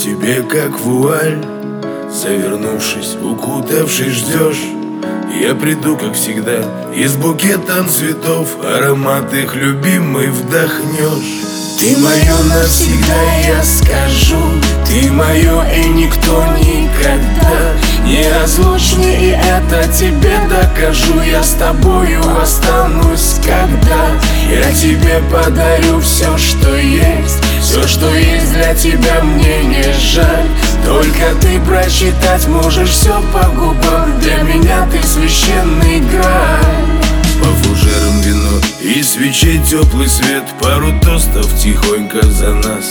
тебе как вуаль, завернувшись, укутавшись, ждешь. Я приду, как всегда, и с букетом цветов аромат их любимый вдохнешь. Ты мое навсегда, я скажу, ты мое и никто никогда. Неразлучны, и это тебе докажу. Я с тобою останусь, когда я тебе подарю все, что есть. Все, что есть для тебя, мне не жаль. Только ты прочитать можешь все по губам. Для меня ты священный граль. По фужерам вино и свечей теплый свет, пару тостов тихонько за нас.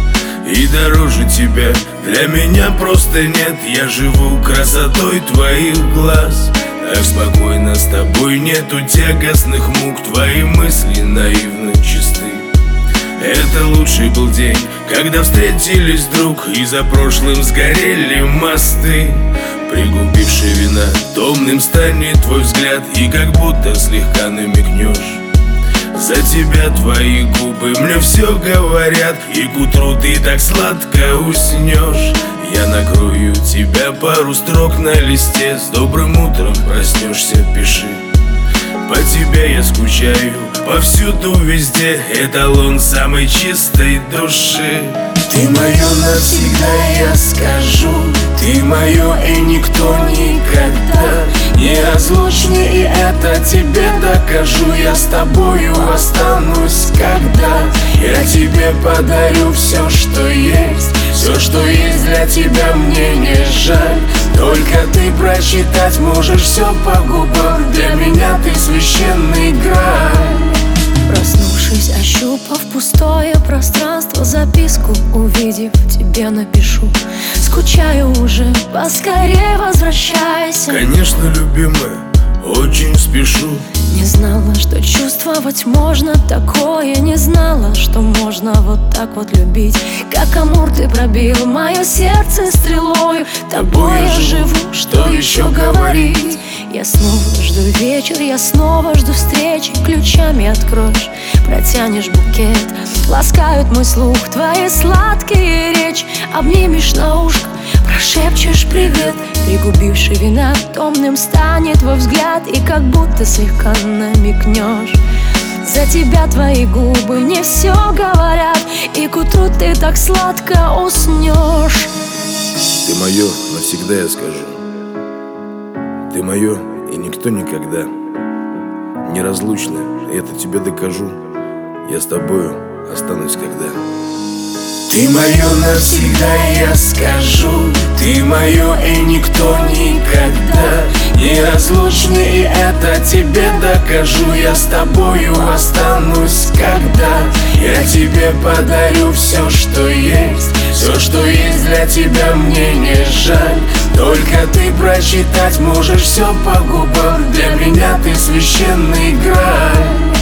И дороже тебя для меня просто нет. Я живу красотой твоих глаз. Так спокойно с тобой, нету тягостных мук. Твои мысли наивно чисты. Это лучший был день, когда встретились вдруг, и за прошлым сгорели мосты. Пригубивший вина, томным станет твой взгляд, и как будто слегка намекнешь. За тебя твои губы мне все говорят, и к утру ты так сладко уснешь. Я накрою тебя, пару строк на листе. С добрым утром проснешься, пиши. По тебе я скучаю, повсюду, везде. Эталон самой чистой души. Ты мое навсегда, я скажу, ты мое и никто никогда. Неразлучны, и это тебе докажу. Я с тобою останусь, когда я тебе подарю все, что есть. Все, что есть для тебя, мне не жаль. Только ты прочитать можешь все по губам. Для меня ты священный граль. Проснувшись, ощупав пустое пространство, записку увидев, тебе напишу. Скучаю уже, поскорее возвращайся. Конечно, любимая, очень спешу. Не знала, что чувствовать можно такое. Не знала, что можно вот так вот любить. Как Амур ты пробил мое сердце стрелою. Тобой я живу, что еще говорить? Я снова жду вечер, я снова жду встречи. Ключами откроешь, протянешь букет. Ласкают мой слух твои сладкие речи. Обнимешь на ушко, прошепчешь привет. Пригубивший вина, томным станет твой взгляд, и как будто слегка намекнешь. За тебя твои губы мне все говорят, и к утру ты так сладко уснешь. Ты мое навсегда, я скажу. Ты мое и никто никогда. Неразлучно, и это тебе докажу. Я с тобою останусь, когда. Ты мое навсегда, я скажу, ты мое и никто никогда. Неразлучны, и это тебе докажу. Я с тобою останусь, когда я тебе подарю все, что есть. Все, что есть для тебя, мне не жаль. Только ты прочитать можешь все по губам. Для меня ты священный граль.